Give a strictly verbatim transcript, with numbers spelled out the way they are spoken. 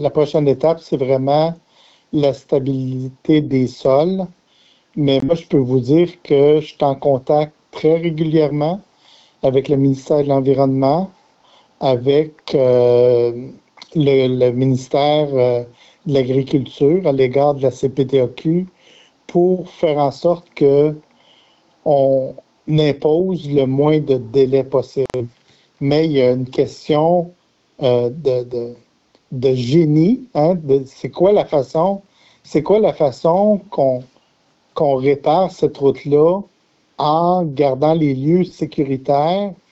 la prochaine étape, c'est vraiment la stabilité des sols. Mais moi, je peux vous dire que je suis en contact très régulièrement avec le ministère de l'Environnement, avec euh, le, le ministère euh, de l'Agriculture à l'égard de la C P T A Q pour faire en sorte que on impose le moins de délai possible. Mais il y a une question euh, de, de, de génie. Hein, de, c'est quoi la façon, c'est quoi la façon qu'on qu'on répare cette route-là en gardant les lieux sécuritaires